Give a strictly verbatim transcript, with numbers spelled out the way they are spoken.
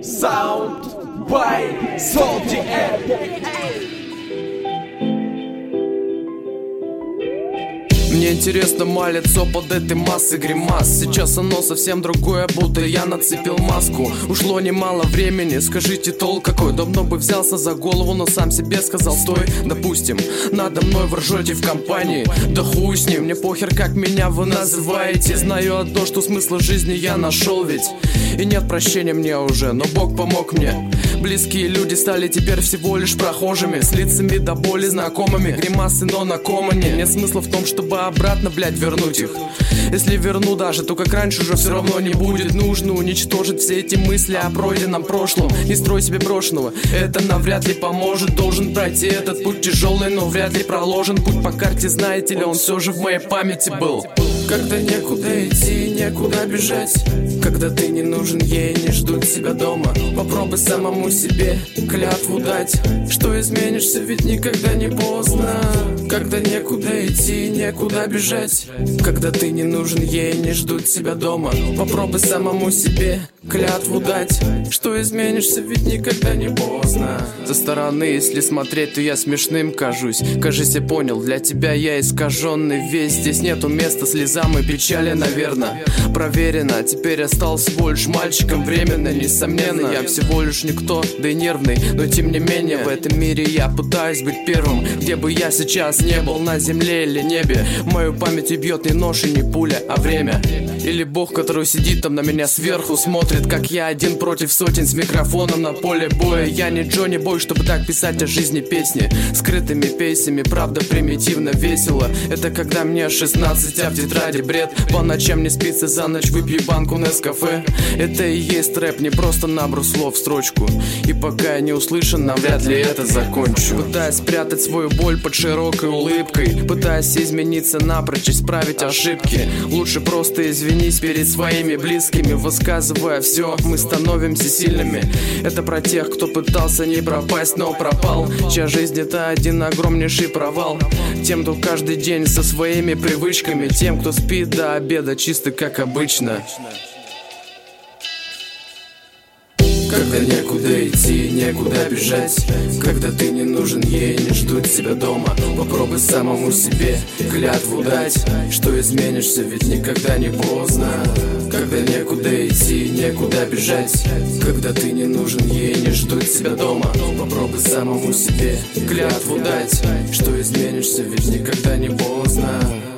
Sound by Salty Air. Мне интересно мое лицо под этой массой гримас. Сейчас оно совсем другое, будто я нацепил маску. Ушло немало времени, скажите, толк какой? Давно бы взялся за голову, но сам себе сказал стой. Допустим, надо мной вы ржете в компании. Да хуй с ним, мне похер, как меня вы называете. Знаю одно, что смысла жизни я нашел ведь. И нет прощения мне уже, но Бог помог мне. Близкие люди стали теперь всего лишь прохожими, с лицами до боли знакомыми. Гримасы, но на комане. Нет смысла в том, чтобы обратно, блядь, вернуть их. Если верну даже, то как раньше уже все равно не будет. Нужно уничтожить все эти мысли о пройденном прошлом. Не строй себе брошенного, это навряд ли поможет. Должен пройти этот путь тяжелый, но вряд ли проложен. Путь по карте, знаете ли, он все же в моей памяти был. Когда некуда идти, некуда бежать, когда ты не нужен ей, не ждут тебя дома. Попробуй самому себе клятву дать, что изменишься, ведь никогда не поздно. Когда некуда идти, некуда бежать, когда ты не нужен ей, не ждут тебя дома. Попробуй самому себе клятву дать, что изменишься, ведь никогда не поздно. Со стороны, если смотреть, то я смешным кажусь. Кажись, я понял, для тебя я искаженный весь. Здесь нету места слезам и печали, наверное. Проверено, теперь я стал всего лишь мальчиком временно. Несомненно, я всего лишь никто, да и нервный. Но тем не менее, в этом мире я пытаюсь быть первым. Где бы я сейчас не был, на земле или небе, мою память бьет не нож и не пуля, а время. Или Бог, который сидит там на меня сверху, смотрит, как я один против сотен с микрофоном на поле боя. Я не Джонни Бой, чтобы так писать о жизни песни скрытыми песнями, правда примитивно весело. Это когда мне шестнадцать, а в тетради бред. По ночам не спится, за ночь выпью банку Нескафе. Это и есть рэп, не просто набор слов в строчку. И пока я не услышан, навряд ли это закончу. Пытаясь спрятать свою боль под широкой улыбкой, пытаясь измениться напрочь, исправить ошибки. Лучше просто извинись перед своими близкими, высказывая все, мы становимся сильными. Это про тех, кто пытался не пропасть, но пропал, чья жизнь это один огромнейший провал. Тем, кто каждый день со своими привычками, тем, кто спит до обеда чисто как обычно. Когда некуда идти, некуда бежать, когда ты не нужен ей, не ждут тебя дома. Попробуй самому себе клятву дать, что изменишься, ведь никогда не поздно. Когда некуда идти, некуда бежать, когда ты не нужен ей, не ждут тебя дома. Попробуй самому себе клятву дать, что изменишься, ведь никогда не поздно.